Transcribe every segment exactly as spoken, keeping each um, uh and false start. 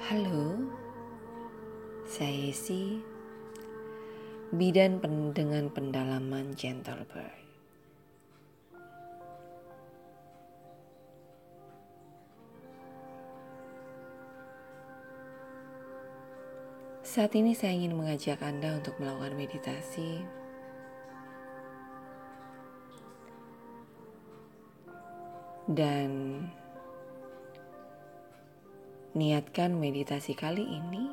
Halo, saya Yesi, bidan pen- dengan pendalaman Gentle Bird. Saat ini saya ingin mengajak Anda untuk melakukan meditasi dan niatkan meditasi kali ini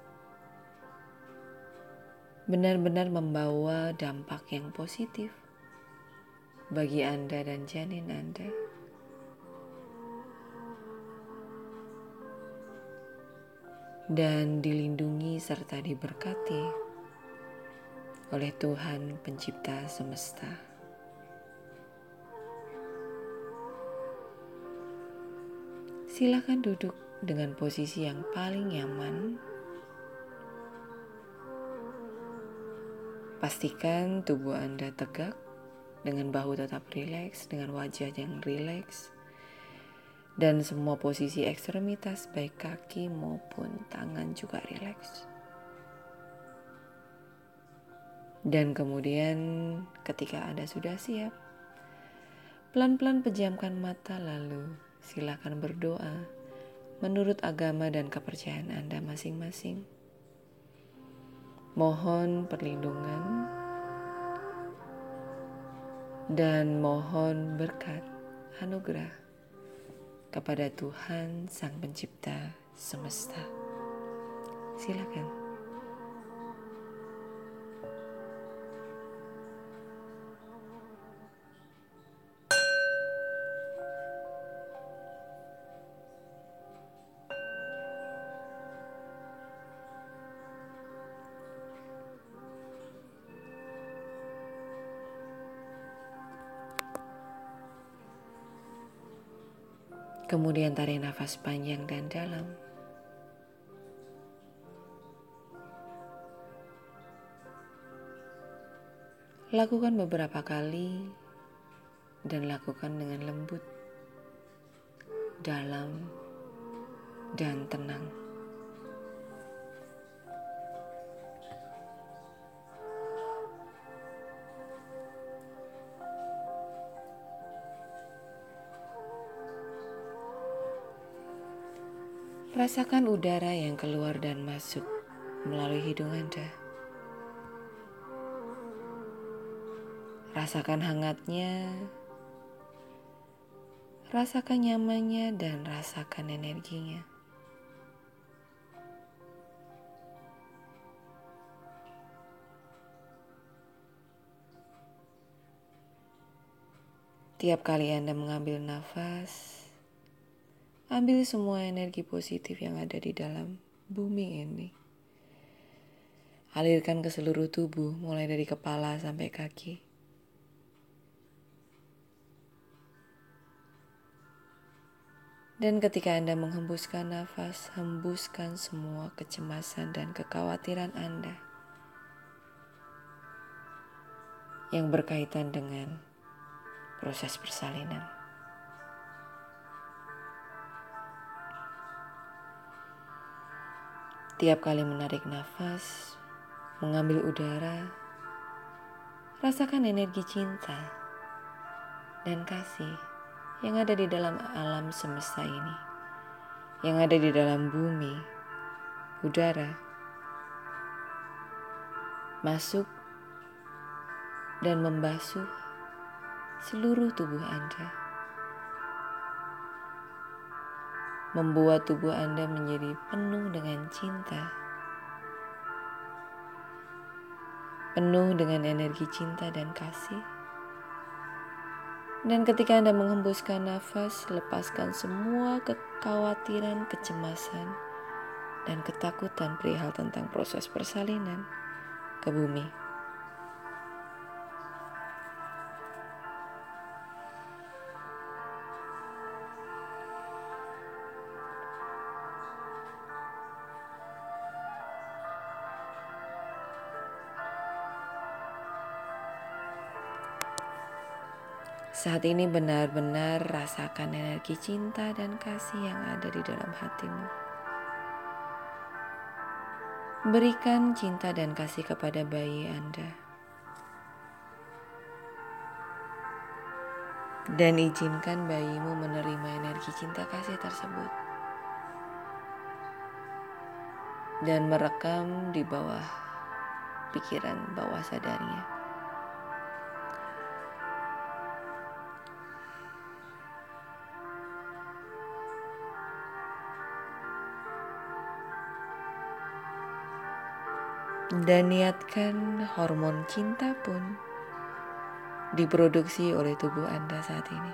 benar-benar membawa dampak yang positif bagi Anda dan janin Anda. Dan dilindungi serta diberkati oleh Tuhan Pencipta Semesta. Silakan duduk dengan posisi yang paling nyaman. Pastikan tubuh Anda tegak dengan bahu tetap rileks, dengan wajah yang rileks, dan semua posisi ekstremitas baik kaki maupun tangan juga rileks. Dan kemudian ketika Anda sudah siap, pelan-pelan pejamkan mata lalu silakan berdoa menurut agama dan kepercayaan Anda masing-masing. Mohon perlindungan dan mohon berkat anugerah kepada Tuhan Sang Pencipta Semesta. Silakan. Kemudian tarik nafas panjang dan dalam. Lakukan beberapa kali dan lakukan dengan lembut, dalam, dan tenang. Rasakan udara yang keluar dan masuk melalui hidung Anda. Rasakan hangatnya, rasakan nyamannya, dan rasakan energinya. Tiap kali Anda mengambil nafas, ambil semua energi positif yang ada di dalam bumi ini. Alirkan ke seluruh tubuh, mulai dari kepala sampai kaki. Dan ketika Anda menghembuskan nafas, hembuskan semua kecemasan dan kekhawatiran Anda yang berkaitan dengan proses persalinan. Tiap kali menarik nafas, mengambil udara, rasakan energi cinta dan kasih yang ada di dalam alam semesta ini, yang ada di dalam bumi, udara, masuk dan membasuh seluruh tubuh Anda, membuat tubuh Anda menjadi penuh dengan cinta, penuh dengan energi cinta dan kasih. Dan ketika Anda menghembuskan nafas, lepaskan semua kekhawatiran, kecemasan, dan ketakutan perihal tentang proses persalinan ke bumi. Saat ini benar-benar rasakan energi cinta dan kasih yang ada di dalam hatimu. Berikan cinta dan kasih kepada bayi Anda. Dan izinkan bayimu menerima energi cinta kasih tersebut. Dan merekam di bawah pikiran bawah sadarnya. Dan niatkan hormon cinta pun diproduksi oleh tubuh Anda saat ini.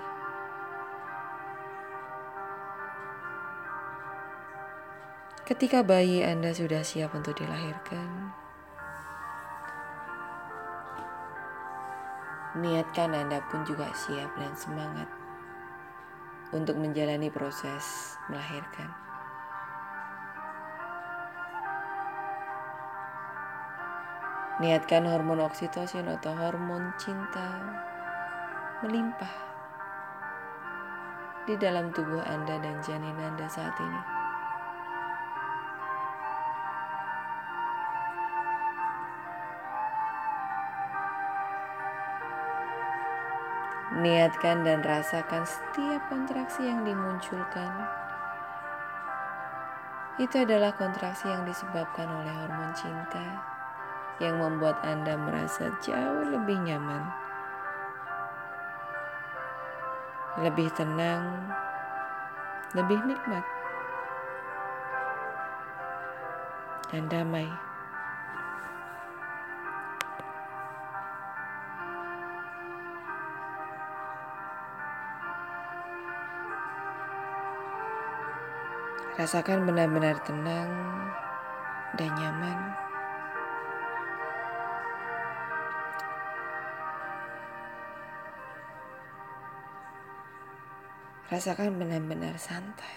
Ketika bayi Anda sudah siap untuk dilahirkan, niatkan Anda pun juga siap dan semangat untuk menjalani proses melahirkan. Niatkan hormon oksitosin atau hormon cinta melimpah di dalam tubuh Anda dan janin Anda saat ini. Niatkan dan rasakan setiap kontraksi yang dimunculkan. Itu adalah kontraksi yang disebabkan oleh hormon cinta yang membuat Anda merasa jauh lebih nyaman, lebih tenang, lebih nikmat, dan damai. Rasakan benar-benar tenang dan nyaman. Rasakan benar-benar santai.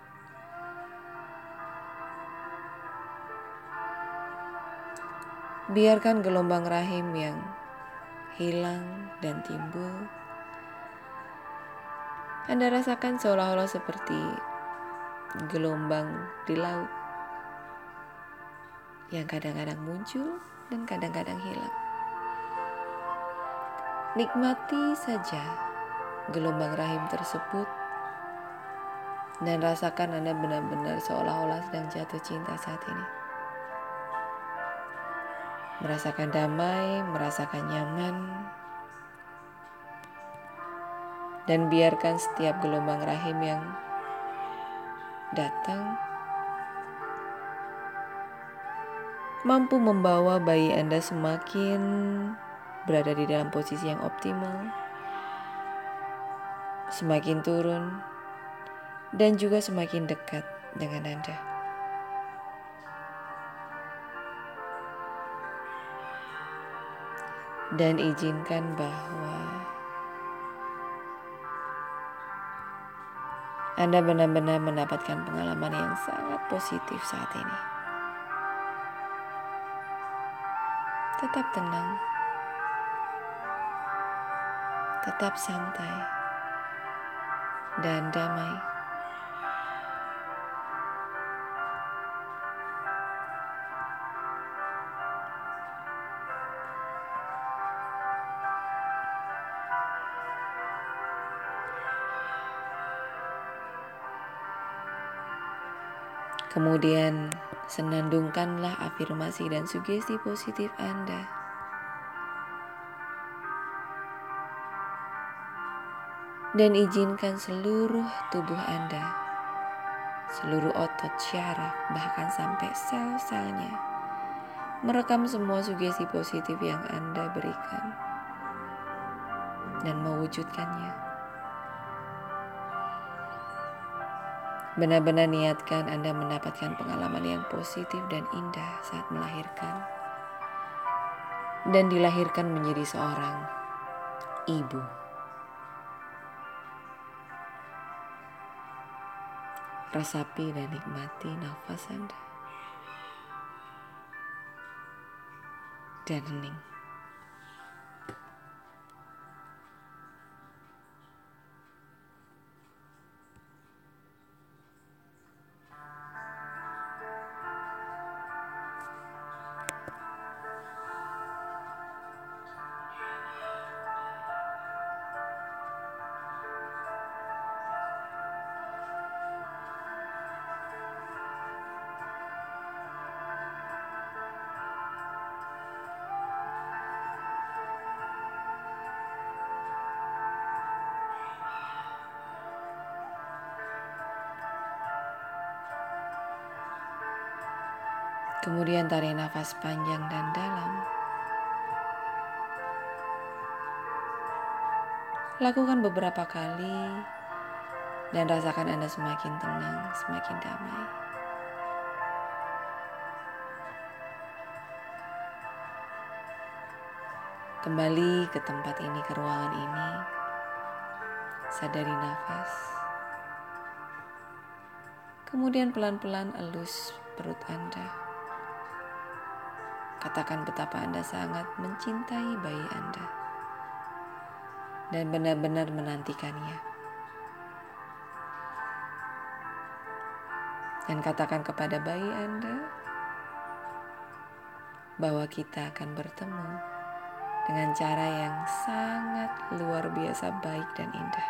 Biarkan gelombang rahim yang hilang dan timbul. Anda rasakan seolah-olah seperti gelombang di laut yang kadang-kadang muncul dan kadang-kadang hilang. Nikmati saja gelombang rahim tersebut dan rasakan Anda benar-benar seolah-olah sedang jatuh cinta saat ini. Merasakan damai, merasakan nyaman, dan biarkan setiap gelombang rahim yang datang mampu membawa bayi Anda semakin berada di dalam posisi yang optimal, semakin turun, dan juga semakin dekat dengan Anda. Dan izinkan bahwa Anda benar-benar mendapatkan pengalaman yang sangat positif saat ini. Tetap tenang, tetap santai, dan damai. Kemudian senandungkanlah afirmasi dan sugesti positif Anda. Dan izinkan seluruh tubuh Anda, seluruh otot, syaraf, bahkan sampai sel-selnya merekam semua sugesti positif yang Anda berikan dan mewujudkannya. Benar-benar niatkan Anda mendapatkan pengalaman yang positif dan indah saat melahirkan dan dilahirkan menjadi seorang ibu. Resapi dan nikmati nafas Anda dan hening. Kemudian tarik nafas panjang dan dalam. Lakukan beberapa kali dan rasakan Anda semakin tenang, semakin damai. Kembali ke tempat ini, ke ruangan ini. Sadari nafas. Kemudian pelan-pelan elus perut Anda. Katakan betapa Anda sangat mencintai bayi Anda dan benar-benar menantikannya. Dan katakan kepada bayi Anda bahwa kita akan bertemu dengan cara yang sangat luar biasa baik dan indah.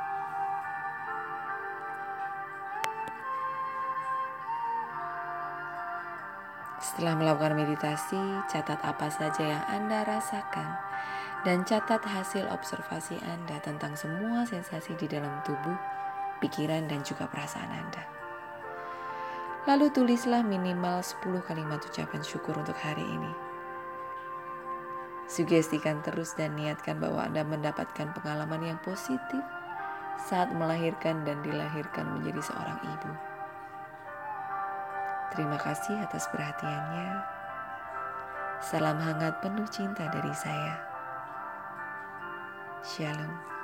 Setelah melakukan meditasi, catat apa saja yang Anda rasakan dan catat hasil observasi Anda tentang semua sensasi di dalam tubuh, pikiran, dan juga perasaan Anda. Lalu tulislah minimal sepuluh kalimat ucapan syukur untuk hari ini. Sugestikan terus dan niatkan bahwa Anda mendapatkan pengalaman yang positif saat melahirkan dan dilahirkan menjadi seorang ibu. Terima kasih atas perhatiannya. Salam hangat penuh cinta dari saya. Shalom.